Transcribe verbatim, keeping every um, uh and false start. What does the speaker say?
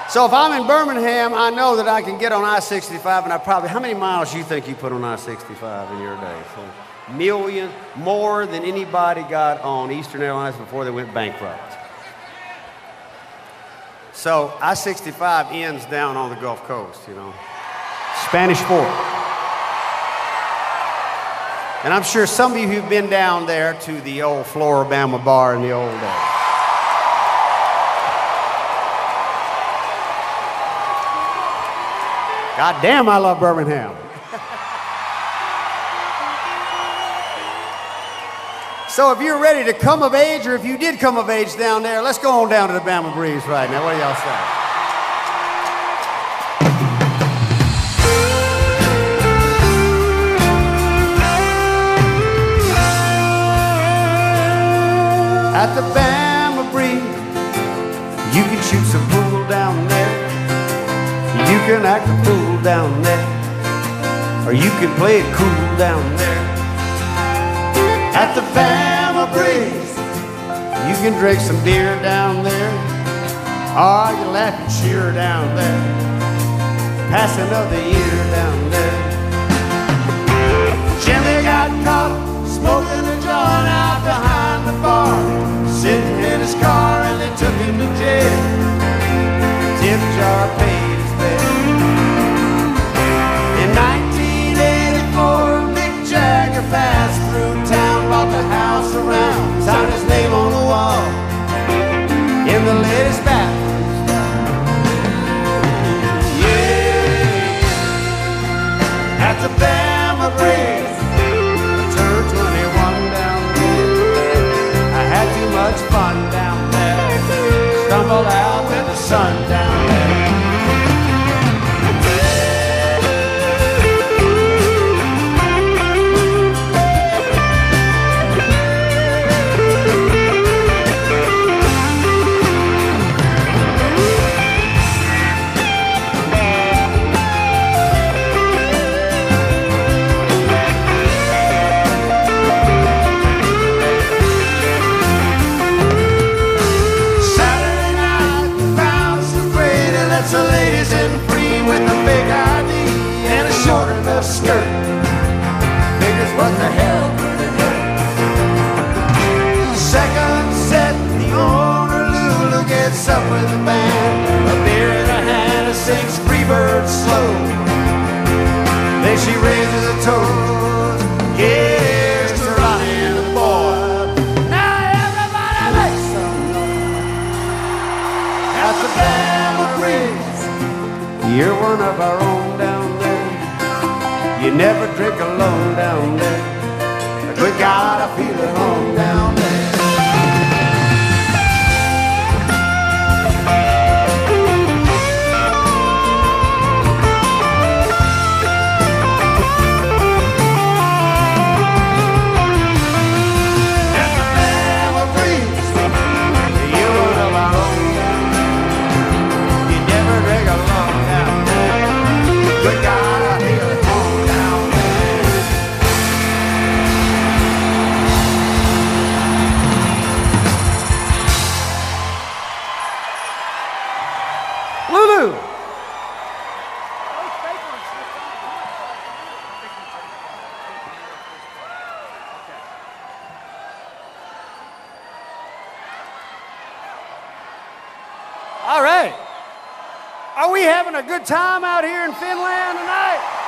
So if I'm in Birmingham, I know that I can get on I sixty-five, and I probably, how many miles do you think you put on I sixty-five in your day? So, million, more than anybody got on Eastern Airlines before they went bankrupt. So I sixty-five ends down on the Gulf Coast, you know. Spanish Fork. And I'm sure some of you who've been down there to the old Floribama bar in the old days. God damn, I love Birmingham. So if you're ready to come of age, or if you did come of age down there, let's go on down to the Bama Breeze right now. What do y'all say? At the Bama Breeze, you can shoot some pool down there. You can act a fool down there, or you can play it cool down there. At the Bama Breeze, you can drink some beer down there, or you laugh and cheer down there, pass another year down there. Jimmy got caught smoking a joint out behind the bar, sitting in his car, and they took him to jail. Tip jar paid his bill. In nineteen eighty-four, Mick Jagger passed through town, bought the house around, signed his name on the wall in the latest bathroom style. Yeah, at the Bama Breeze, I turned twenty-one down there. I had too much fun down there, stumbled out in the sun down there. Skirt. Figures what the hell could it hurt? Second set, the owner Lulu gets up with the band, a beer in her hand and sings Freebird slow. Then she raises a toast. Here's to Ronnie and the boy. Now everybody make some noise. At the Bama Breeze, you're one of our own down there. You never drink alone down there. Good God, I feel at home down there. At the Bama Breeze, you're one of our own down there. You never drink alone down there. Good God, I feel at home. Lulu. All right. Are we having a good time out here in Finland tonight?